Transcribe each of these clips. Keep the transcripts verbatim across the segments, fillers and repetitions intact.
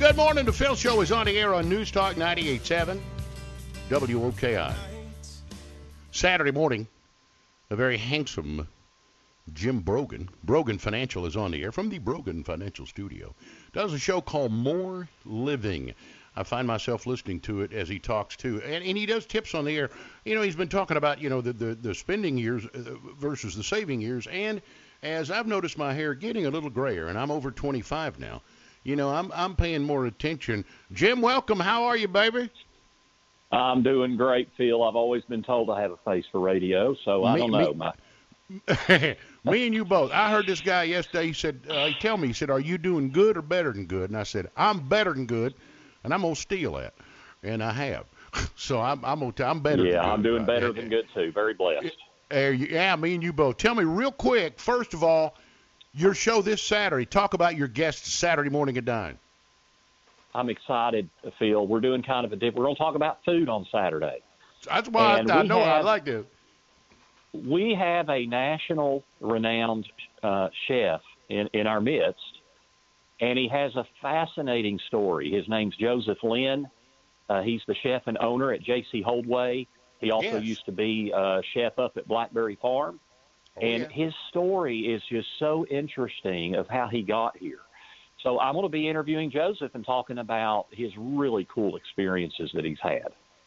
Good morning. The Phil Show is on the air on News Talk ninety-eight point seven W O K I. Saturday morning, a very handsome Jim Brogan, Brogan Financial, is on the air from the Brogan Financial Studio. Does a show called More Living. I find myself listening to it as he talks too, and, and he does tips on the air. You know, he's been talking about, you know, the, the, the spending years versus the saving years, and as I've noticed my hair getting a little grayer, and I'm over twenty-five now, you know, I'm I'm paying more attention. Jim, welcome. How are you, baby? I'm doing great, Phil. I've always been told I have a face for radio, so I me, don't know. Me, my... me and you both. I heard this guy yesterday. He said, uh, he tell me, he said, are you doing good or better than good? And I said, I'm better than good, and I'm going to steal that. And I have. So I'm I'm, gonna t- I'm better yeah, than good. I'm doing better uh, than good, too. Very blessed. Uh, yeah, me and you both. Tell me real quick, first of all, your show this Saturday. Talk about your guests Saturday morning at nine. I'm excited, Phil. We're doing kind of a different. We're going to talk about food on Saturday. That's why and I, I know have, I like this. We have a national renowned uh, chef in, in our midst, and he has a fascinating story. His name's Joseph Lynn. Uh, he's the chef and owner at J C Holdway. He also Yes. used to be a chef up at Blackberry Farm. Oh, and yeah. his story is just so interesting of how he got here. So I'm going to be interviewing Joseph and talking about his really cool experiences that he's had.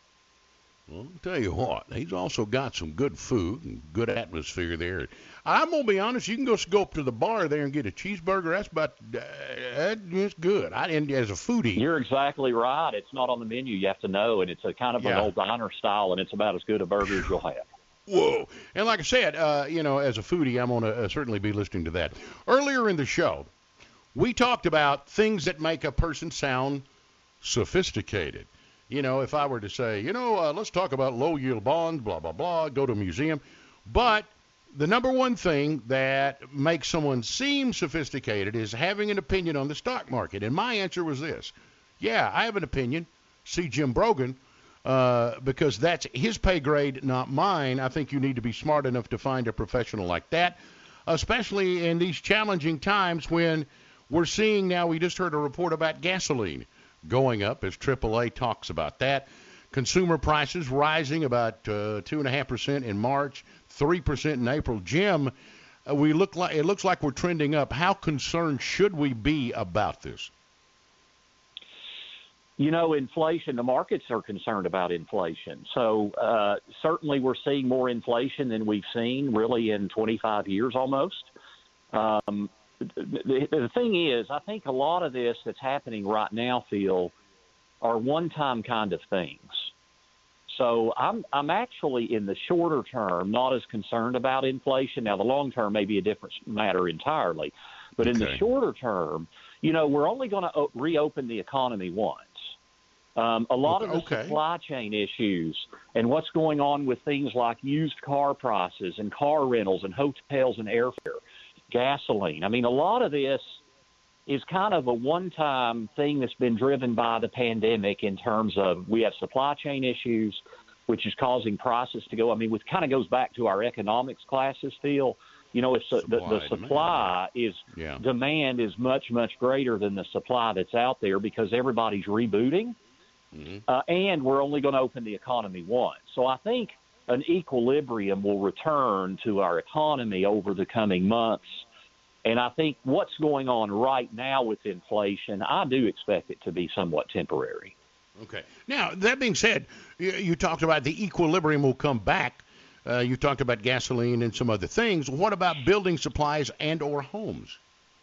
Well, I'll tell you what, he's also got some good food and good atmosphere there. I'm going to be honest, you can go, go up to the bar there and get a cheeseburger. That's about, uh, that's good. I, and as a foodie. You're exactly right. It's not on the menu. You have to know, and it's a kind of Yeah. an old diner style, and it's about as good a burger as you'll have. Whoa. And like I said, uh, you know, as a foodie, I'm going to uh, certainly be listening to that. Earlier in the show, we talked about things that make a person sound sophisticated. You know, if I were to say, you know, uh, let's talk about low-yield bonds, blah, blah, blah, go to a museum. But the number one thing that makes someone seem sophisticated is having an opinion on the stock market. And my answer was this. Yeah, I have an opinion. See Jim Brogan. Uh, because that's his pay grade, not mine. I think you need to be smart enough to find a professional like that, especially in these challenging times when we're seeing now, we just heard a report about gasoline going up as triple A talks about that. Consumer prices rising about uh, two point five percent in March, three percent in April. Jim, uh, we look like, it looks like we're trending up. How concerned should we be about this? You know, inflation, the markets are concerned about inflation. So uh, certainly we're seeing more inflation than we've seen really in twenty-five years almost. Um, the, the thing is, I think a lot of this that's happening right now, Phil, are one-time kind of things. So I'm I'm actually in the shorter term not as concerned about inflation. Now, the long term may be a different matter entirely. But in the Okay. shorter term, you know, we're only going to reopen the economy once. Um, a lot of the Okay. supply chain issues and what's going on with things like used car prices and car rentals and hotels and airfare, gasoline. I mean, a lot of this is kind of a one-time thing that's been driven by the pandemic in terms of we have supply chain issues, which is causing prices to go. I mean, which kind of goes back to our economics classes, Phil. You know, it's the, the, the Supply, supply is Yeah. demand is much, much greater than the supply that's out there because everybody's rebooting. Mhm. Uh, and we're only going to open the economy once. So I think an equilibrium will return to our economy over the coming months. And I think what's going on right now with inflation, I do expect it to be somewhat temporary. Okay. Now, that being said, you, you talked about the equilibrium will come back. Uh, you talked about gasoline and some other things. What about building supplies and or homes?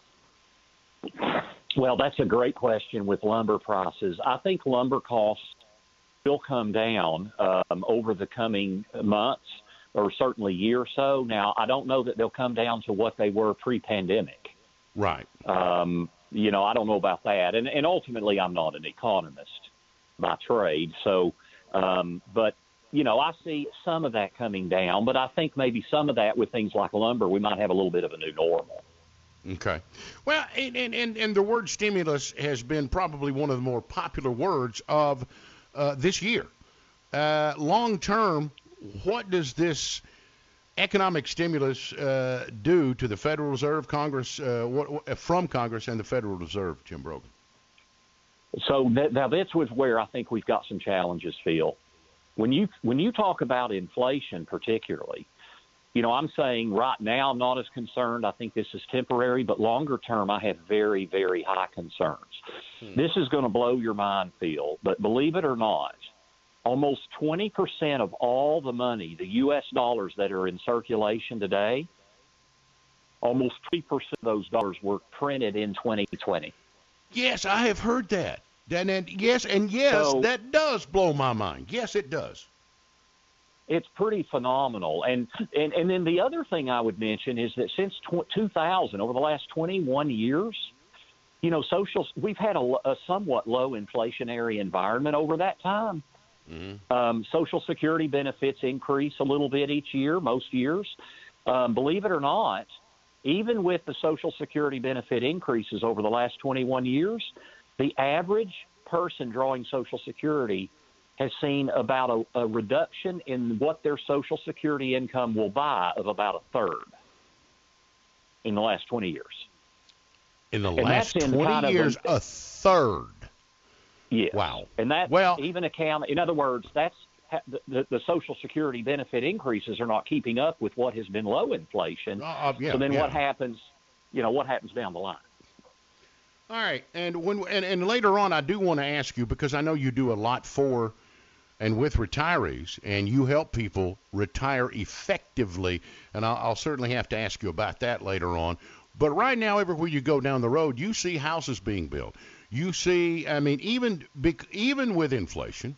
Well, that's a great question with lumber prices. I think lumber costs will come down um, over the coming months or certainly year or so. Now, I don't know that they'll come down to what they were pre-pandemic. Right. Um, you know, I don't know about that. And, and ultimately, I'm not an economist by trade. So, um, but, you know, I see some of that coming down. But I think maybe some of that with things like lumber, we might have a little bit of a new normal. Okay. Well, and, and, and, and the word stimulus has been probably one of the more popular words of uh, this year. Uh, long term, what does this economic stimulus uh, do to the Federal Reserve, Congress, uh, what, what, from Congress and the Federal Reserve, Jim Brogan? So that, now this was where I think we've got some challenges, Phil. When you when you talk about inflation particularly, you know, I'm saying right now I'm not as concerned. I think this is temporary, but longer term I have very, very high concerns. Hmm. This is going to blow your mind, Phil, but believe it or not, almost twenty percent of all the money, the U S dollars that are in circulation today, almost twenty percent of those dollars were printed in twenty twenty. Yes, I have heard that. And, and yes, and yes, so, that does blow my mind. Yes, it does. It's pretty phenomenal. And, and and then the other thing I would mention is that since two thousand, over the last twenty-one years, you know, social we've had a, a somewhat low inflationary environment over that time. Mm-hmm. Um, Social Security benefits increase a little bit each year, most years. Um, believe it or not, even with the Social Security benefit increases over the last twenty-one years, the average person drawing Social Security has seen about a, a reduction in what their Social Security income will buy of about a third in the last twenty years. In the and last twenty kind years, of a, a third. Yes. Wow. And that well, even account, in other words, that's the, the, the Social Security benefit increases are not keeping up with what has been low inflation. Uh, yeah, so then yeah. what happens, you know, what happens down the line? All right. And when and, and later on, I do want to ask you, because I know you do a lot for and with retirees, and you help people retire effectively. And I'll, I'll certainly have to ask you about that later on. But right now, everywhere you go down the road, you see houses being built. You see, I mean, even even with inflation,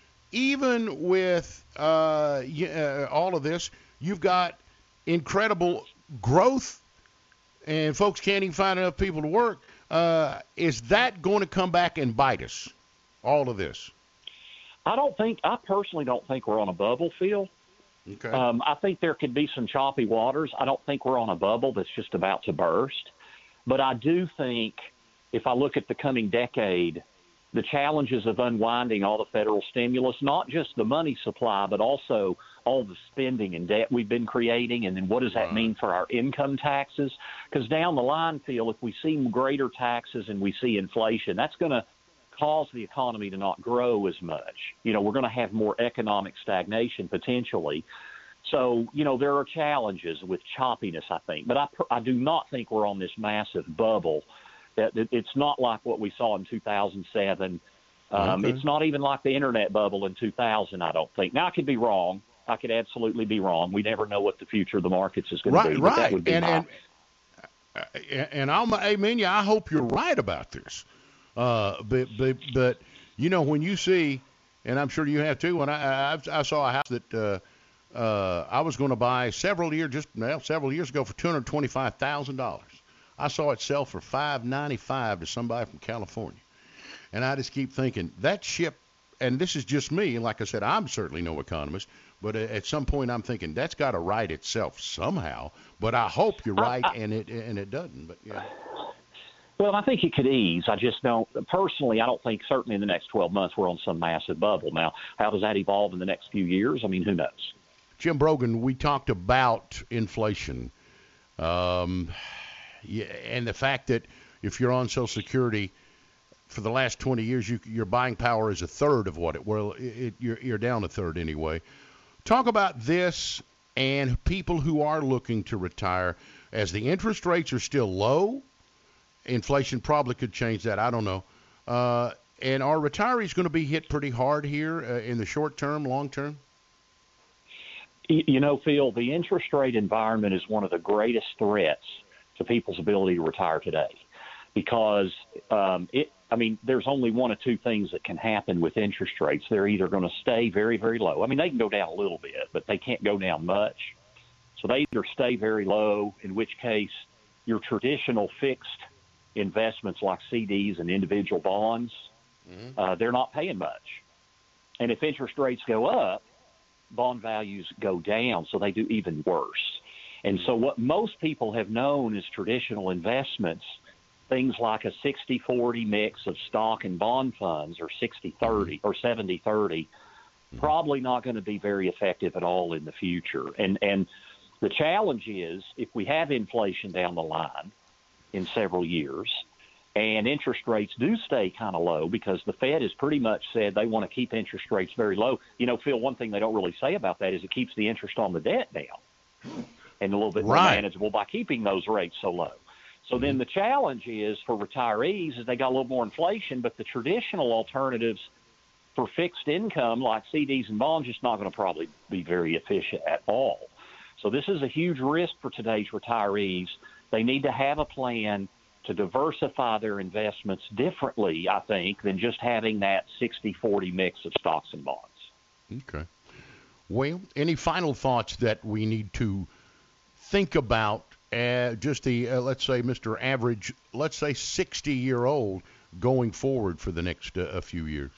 even with uh, uh, all of this, you've got incredible growth, and folks can't even find enough people to work. Uh, is that going to come back and bite us, all of this? I don't think, I personally don't think we're on a bubble, Phil. Okay. Um, I think there could be some choppy waters. I don't think we're on a bubble that's just about to burst. But I do think, if I look at the coming decade, the challenges of unwinding all the federal stimulus, not just the money supply, but also all the spending and debt we've been creating, and then what does that right. mean for our income taxes? Because down the line, Phil, if we see greater taxes and we see inflation, that's going to cause the economy to not grow as much. You know, we're going to have more economic stagnation potentially. So, you know, there are challenges with choppiness, I think. But I, I do not think we're on this massive bubble. It's not like what we saw in two thousand seven. Um, okay. It's not even like the internet bubble in two thousand, I don't think. Now, I could be wrong. I could absolutely be wrong. We never know what the future of the markets is going right, to be. Right, that would be and, and, and, and I'll amen you. I hope you're right about this. Uh, but, but, but, you know, when you see, and I'm sure you have too, when I, I, I saw a house that uh, uh, I was going to buy several years, just well, several years ago for two hundred twenty-five thousand dollars. I saw it sell for five ninety-five to somebody from California. And I just keep thinking, that ship, and this is just me, and like I said, I'm certainly no economist, but at some point I'm thinking that's got to right itself somehow. But I hope you're right, I, I, and it and it doesn't. But yeah. Well, I think it could ease. I just don't, personally, I don't think certainly in the next twelve months we're on some massive bubble. Now, how does that evolve in the next few years? I mean, who knows? Jim Brogan, we talked about inflation. Um Yeah, and the fact that if you're on Social Security for the last twenty years, you, your buying power is a third of what it well, it, it, you're, you're down a third anyway. Talk about this and people who are looking to retire. As the interest rates are still low, inflation probably could change that. I don't know. Uh, and are retirees going to be hit pretty hard here uh, in the short term, long term? You know, Phil, the interest rate environment is one of the greatest threats to people's ability to retire today, because um, it. I mean, there's only one of two things that can happen with interest rates. They're either going to stay very, very low. I mean, they can go down a little bit, but they can't go down much. So they either stay very low, in which case your traditional fixed investments like C Ds and individual bonds, mm-hmm. uh, they're not paying much. And if interest rates go up, bond values go down, so they do even worse. And so what most people have known as traditional investments, things like a sixty forty mix of stock and bond funds, or sixty thirty or seventy thirty, probably not going to be very effective at all in the future. And and the challenge is, if we have inflation down the line in several years, and interest rates do stay kind of low because the Fed has pretty much said they want to keep interest rates very low. You know, Phil, one thing they don't really say about that is it keeps the interest on the debt down and a little bit more Right. manageable by keeping those rates so low. So then the challenge is for retirees is they got a little more inflation, but the traditional alternatives for fixed income like C Ds and bonds just not going to probably be very efficient at all. So this is a huge risk for today's retirees. They need to have a plan to diversify their investments differently, I think, than just having that sixty forty mix of stocks and bonds. Okay. Well, any final thoughts that we need to think about, uh, just the, uh, let's say, Mister Average, let's say sixty-year-old going forward for the next uh, a few years?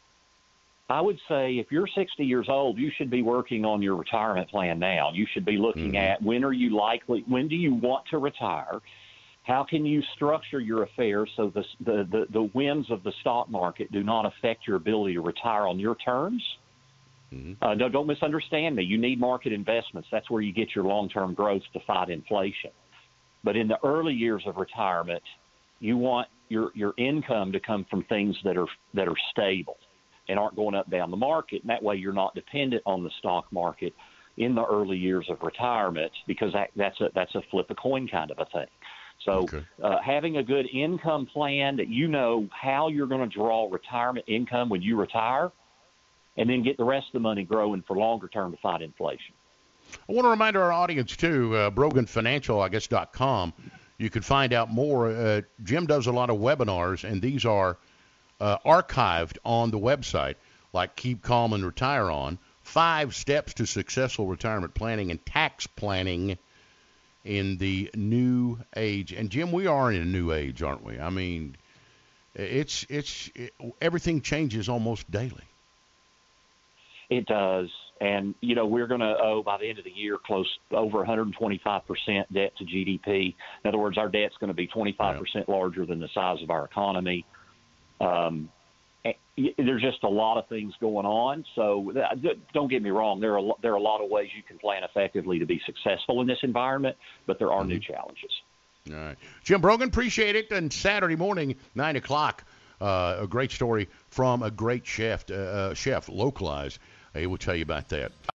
I would say if you're sixty years old, you should be working on your retirement plan now. You should be looking Mm-hmm. at when are you likely, when do you want to retire? How can you structure your affairs so the, the, the, the winds of the stock market do not affect your ability to retire on your terms? Mm-hmm. Uh, no, don't misunderstand me. You need market investments. That's where you get your long-term growth to fight inflation. But in the early years of retirement, you want your, your income to come from things that are that are stable and aren't going up down the market. And that way you're not dependent on the stock market in the early years of retirement because that, that's a that's a flip a coin kind of a thing. So Okay. uh, having a good income plan that you know how you're going to draw retirement income when you retire, and then get the rest of the money growing for longer term to fight inflation. I want to remind our audience, too, uh, Brogan Financial, I guess, dot com. You can find out more. Uh, Jim does a lot of webinars, and these are uh, archived on the website, like Keep Calm and Retire On, Five Steps to Successful Retirement Planning and Tax Planning in the New Age. And, Jim, we are in a new age, aren't we? I mean, it's it's it, everything changes almost daily. It does. And, you know, we're going to owe by the end of the year close over one hundred twenty-five percent debt to G D P. In other words, our debt's going to be twenty-five percent yeah. larger than the size of our economy. Um, there's just a lot of things going on. So don't get me wrong. There are, there are a lot of ways you can plan effectively to be successful in this environment, but there are mm-hmm. new challenges. All right. Jim Brogan, appreciate it. And Saturday morning, nine o'clock, uh, a great story from a great chef, uh, chef localized. He will tell you about that.